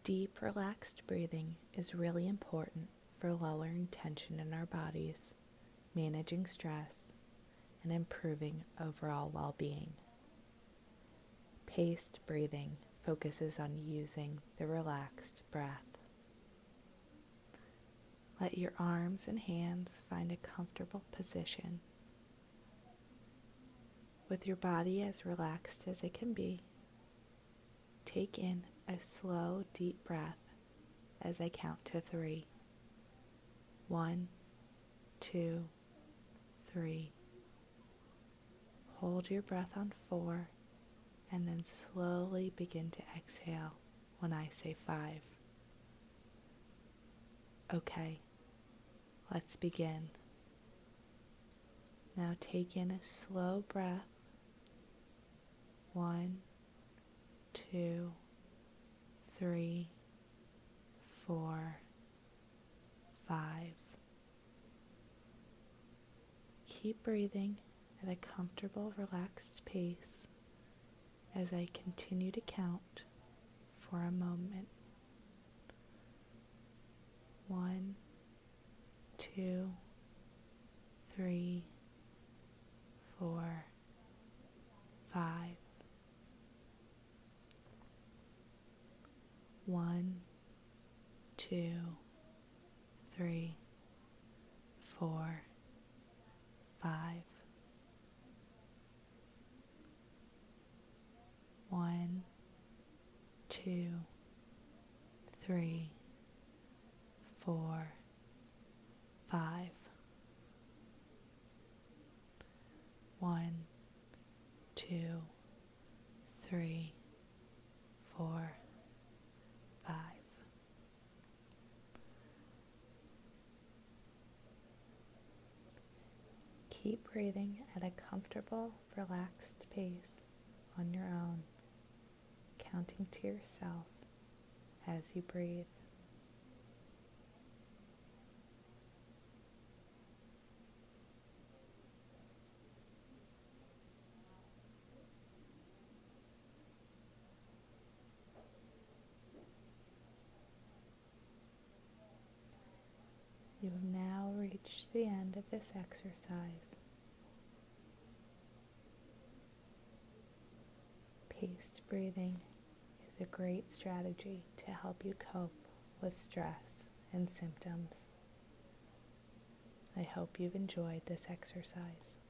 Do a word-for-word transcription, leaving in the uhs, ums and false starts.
Deep, relaxed breathing is really important for lowering tension in our bodies, managing stress, and improving overall well-being. Paced breathing focuses on using the relaxed breath. Let your arms and hands find a comfortable position. With your body as relaxed as it can be, take in a slow, deep breath as I count to three. One, two, three. Hold your breath on four, and then slowly begin to exhale when I say five. Okay, let's begin. Now take in a slow breath. One, two, three, four, five. Keep breathing at a comfortable, relaxed pace as I continue to count for a moment. One, two, three, four, five. One, two, three, four, five. One, two, three, four, five. One, two, three, four, five. Keep breathing at a comfortable, relaxed pace on your own, counting to yourself as you breathe. You have now reached the end of this exercise. Paced breathing is a great strategy to help you cope with stress and symptoms. I hope you've enjoyed this exercise.